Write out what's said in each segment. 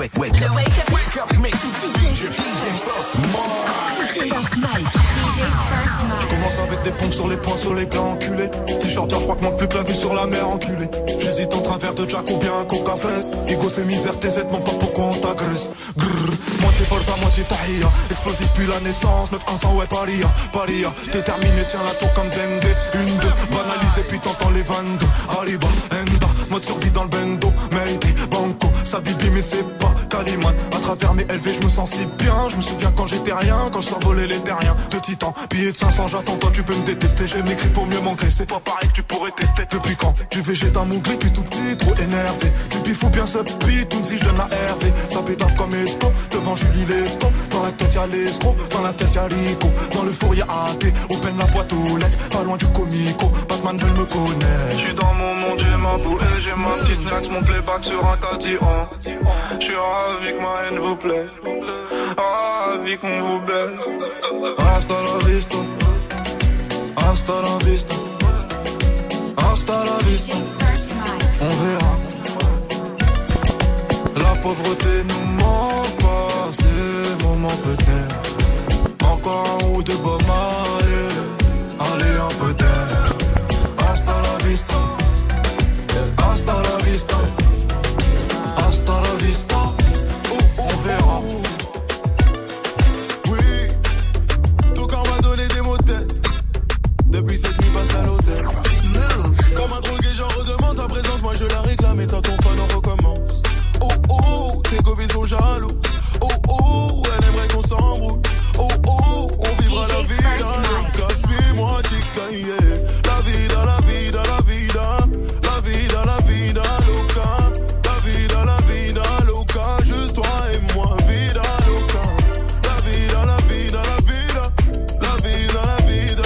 Wake up mix. DJ First Mike. Je commence avec des pompes sur les poings, sur les plats enculés. T-shirt, je crois que manque plus que la vue sur la mer enculée. J'hésite entre un verre de Jack ou bien un coca fraise. Ego c'est misère, TZ, non pas pourquoi on t'agresse. Grrr, moitié force à moitié tahia. Explosif puis la naissance, 9-100 ouais paria. Paria, déterminé, tiens la tour comme Dende. Une, deux, banalisé puis t'entends les 22. Arriba, Enda, mode survie dans le bendo. Mayday, Banco, Sabibi mais c'est pas Caliman. À travers mes LV je me sens si bien. Je me souviens quand j'étais rien, quand je survolais les terriens. De titan, billet de 500, j'attends toi tu peux me détester. J'ai m'écrit pour mieux m'encaisser. Pas pareil que tu pourrais tester. Depuis quand du végéta mougli depuis tout petit, trop énervé. Du bifou bien ce beat, tout si je donne la RV. Ça pétave comme Esco, devant Julie Lesco. Dans la caisse y'a l'escroc, dans la caisse y'a Rico. Dans le four y'a AT, open la boîte aux lettres. Pas loin du comico, Batman veut me connaître. J'suis dans mon monde, j'ai ma bouée, j'ai ma petite nax, mon playback sur un cadillon. J'suis ravi que ma haine vous plaise, ravi qu'on vous baise. Hasta la vista, hasta la vista, hasta la vista. On verra. La pauvreté nous manque pas, ces moments peut-être. Encore un ou deux bombes, allez un peu d'air. Hasta la vista, hasta la vista, hasta la vista. On verra. Depuis cette nuit passe à l'hôtel. Move. Comme un drogué j'en redemande ta présence. Moi je la réclame et toi ton fan on recommence. Oh oh, tes copines sont jaloux. Oh oh, elle aimerait qu'on s'embrouille. Oh oh, on vivra la vie dans le suis-moi chica, yeah. La vida, la vida, la vida. La vida, la vida, loca. La vida, la vida, loca. Juste toi et moi, vida, loca. La vida, la vida, la vida. La vida, la vida.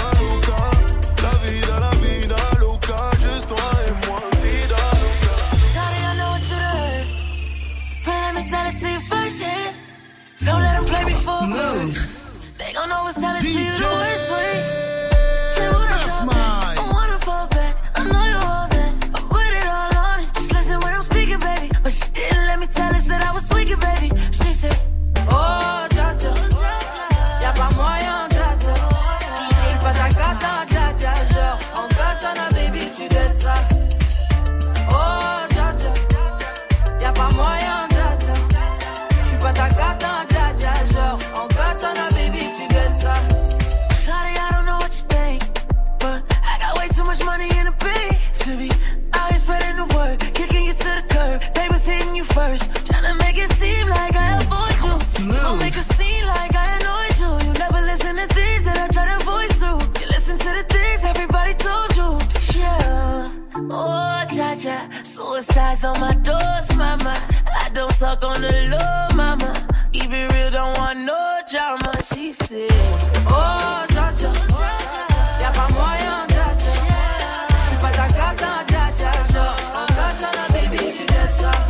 Tell it to you first hand. Don't let them play me for a move. They gon' know what's telling to you the worst way. They wanna talk back, I wanna fall back. I know you all that, I put it all on it. Just listen when I'm speaking, baby. But she didn't let me tell her that I was tweaking, baby. She said, oh, dja-dja, y'a pas moyen, dja-dja. J'suis pas ta gata, dja-dja. Genre, en katana, baby, tu dettes ça. Oh, dja-dja, y'a pas moyen, pas ta gata, dja dja, genre en katana, baby, tu gagnes ça. Sorry, I don't know what you think, but I got way too much money in the bank to be out here spreading the word, kicking you to the curb. Papers hitting you first, tryna make it seem like I avoid you. Don't make a scene like I annoyed you. You never listen to things that I try to voice through. You listen to the things everybody told you. Yeah, oh, dja dja, suicide's on my doors, mama. I don't talk on the low, mama. Keep it real, don't want no drama. She said, oh, dja dja, y'a pas moyen, dja dja. J'suis pas ta gata, dja dja. Genre, en katana, baby, tu dettes ça.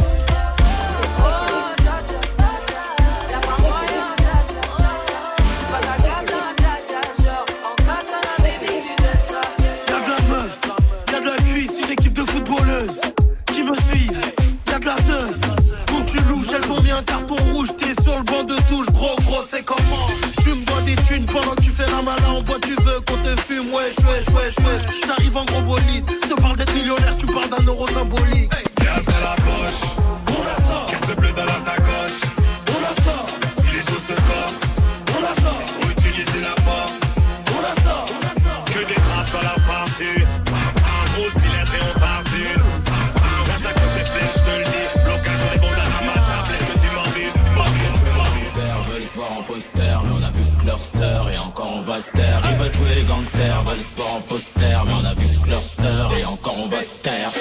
Oh, dja dja, y'a pas moyen, dja dja. J'suis pas ta gata, dja dja. Genre, en katana, baby, tu dettes ça. Y'a de la meuf, y'a de la cuisse, une équipe de footballeuses qui me suivent. Y'a de la seuf. Quand tu louches, elles ont mis un carton rouge. T'es sur le banc de touche, gros, c'est comment? Tu me dois des thunes pendant que tu fais la malin. En bois, tu veux qu'on te fume, wesh. J'arrive en gros bolide. Je te parle d'être millionnaire, tu parles d'un euro symbolique. Gaz dans la poche, on a ça. Carte bleue dans la sacoche, on a ça. Si les choses se corsent, on a ça. C'est pour utiliser la force, on a ça. Que des trappes dans la partie. Gros cylindre et on partine. La sacoche est pleine, je te le dis. L'occasion est bonne à ma table, est-ce que tu m'en dis? Veulent se voir en poster, mais on a vu que leur sœur et encore on va se taire. Ils veulent jouer les gangsters, veulent se voir en poster, mais on a vu que leur sœur et encore on va se taire.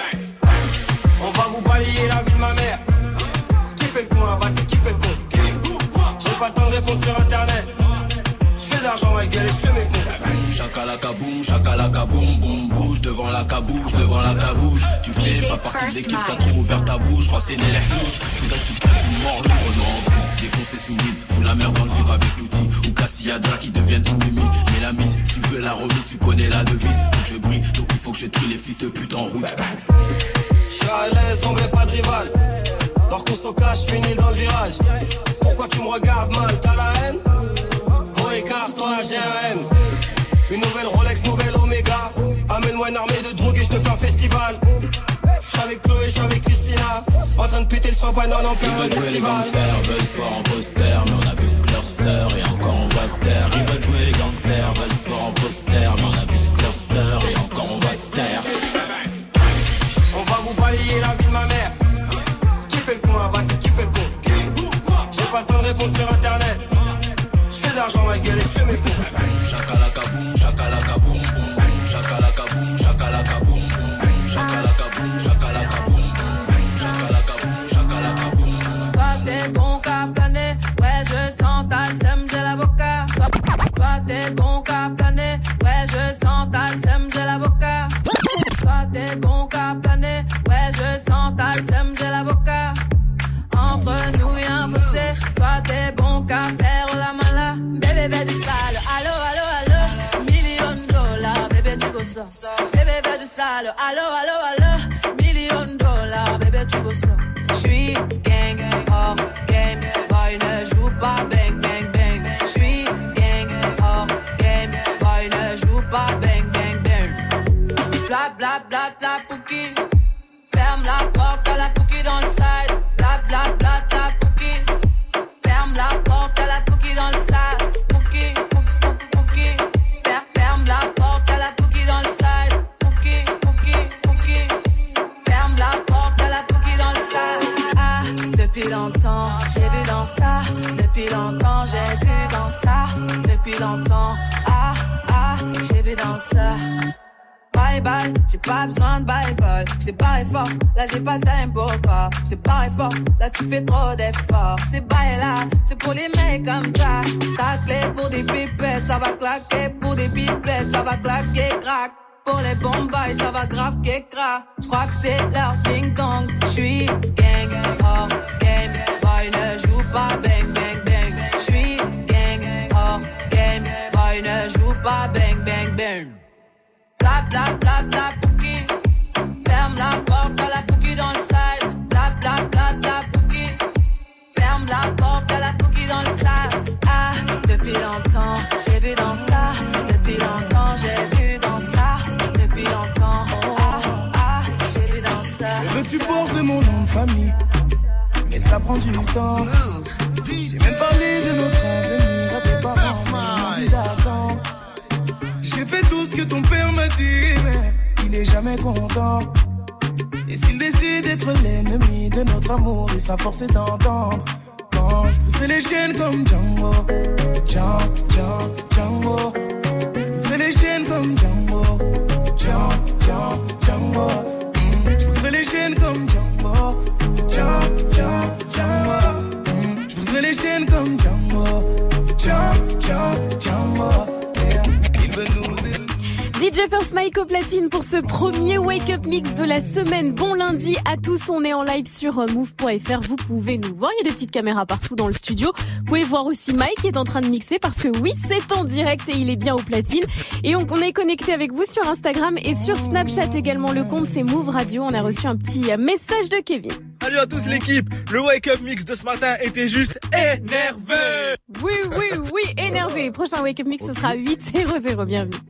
On va vous balayer la vie de ma mère. Qui fait le con là-bas, c'est qui fait le con? J'ai pas le temps de répondre sur internet. J'fais de l'argent ma gueule et j'fais mes cons. Chakalaka boum, boum, bouge devant la cabouche, Tu fais pas partie de l'équipe, ça trouve ouvert ta bouche, crois c'est l'air rouge. Faudrait que tu casses une mort, le Renault défoncer sous mine, fous la merde dans le vip avec l'outil. Ou Cassiadra qui deviennent ton mimi. Mais la mise, si tu veux la remise, tu connais la devise. Faut que je brille, donc il faut que je trie les fils de pute en route. J'suis à l'aise, on met pas de rival. Dors qu'on se cache, finis dans le virage. Pourquoi tu me regardes mal, t'as la haine? Gros écart, toi là j'ai un M. Une nouvelle Rolex, nouvelle Omega. Amène-moi une armée de drogue et je te fais un festival. J'suis avec Chloé, j'suis avec Christina. En train de péter le champagne en plein festival. Ils veulent jouer les gangsters, veulent se voir en poster. Mais on a vu que leur sœur et encore on va se taire. Ils veulent jouer les gangsters, veulent se voir en poster. Mais on a vu que leur sœur et encore on va se taire. On va vous balayer la vie de ma mère. Qui fait le con là-bas, c'est qui fait le con? J'ai pas le temps de répondre sur internet. J'fais de l'argent ma gueule et j'fais mes cons. Chakalaka boum, chakalaka boum boum. Chakalaka boum, chakalaka boum boum. Chakalaka boum, chakalaka boum boum. Chakalaka boum, chakalaka boum boum. Toi t'es bon qu'à planer, ouais je sens ta sème, j'ai la boca. Toi t'es bon qu'à planer, ouais je sens ta sème, j'ai la boca. Toi t'es bon qu'à planer, ouais je sens ta sème, j'ai la boca. Entre nous y'a un fossé, toi t'es bon qu'à faire la mala. Bébé fais du sale, allo allo allo. $1,000,000, bébé tu veux ça. Bébé fais du sale, allo allo allo. $1,000,000, bébé tu veux ça. J'suis gang, hors game, boy ne joue pas bang bang bang. J'suis gang, hors game, boy ne joue pas bang bang bang. Bla bla bla bla pouki. Ferme la porte à la pouki dans le side. Bla bla bla bla pouki. Ferme la porte à la pouki dans le sas. Pouki, pouki, pouki. Ferme la porte à la pouki dans le side. Pouki, pouki, pouki. Ferme la porte à la pouki dans le sas. Ah, depuis longtemps, j'ai vu dans ça. Depuis longtemps, j'ai vu dans ça. Depuis longtemps, ah, ah, j'ai vu dans ça. Bye bye, j'ai pas besoin de bye bye. J't'ai barré fort, là j'ai pas le time pour toi. J't'ai barré fort, là tu fais trop d'efforts. C'est bye là, c'est pour les mecs comme ça. Ta clé pour des pipettes, ça va claquer. Pour des pipettes, ça va claquer, crack. Pour les bombes, ça va grave qu'écra. J'crois que c'est leur ding dong. J'suis gang, hors game. Boy ne joue pas bang bang bang. J'suis gang, hors game. Boy ne joue pas bang bang bang. Bla bla bla bla pouki. Ferme la porte à la pouki dans le side. Bla bla bla bla pouki. Ferme la porte à la pouki dans le sas. Ah, depuis longtemps, j'ai vu dans ça. Depuis longtemps, j'ai vu dans ça. Depuis longtemps, ah, ah, j'ai vu dans ça. Je veux que tu portes mon nom de famille, mais ça prend du temps. J'ai même parlé de notre avenir à tes parents, mais ils m'ont dit d'attendre. J'ai fait tout ce que ton père m'a dit, mais il est jamais content. Et s'il décide d'être l'ennemi de notre amour, il sera forcé d'entendre. Quand je pousserai les chaînes comme Django, Django. Je pousserai les chaînes comme Django, Django. Je pousserai les chaînes comme Django, Django. Je pousserai les chaînes comme Django, Django. DJ First Mike au platine pour ce premier Wake Up Mix de la semaine. Bon lundi à tous, on est en live sur move.fr. Vous pouvez nous voir, il y a des petites caméras partout dans le studio. Vous pouvez voir aussi Mike qui est en train de mixer parce que oui, c'est en direct et il est bien au platine. Et on est connecté avec vous sur Instagram et sur Snapchat également. Le compte c'est Move Radio. On a reçu un petit message de Kevin. Salut à tous l'équipe, le Wake Up Mix de ce matin était juste énervé. Oui, énervé. Prochain Wake Up Mix, ce sera 8-0-0. Bienvenue.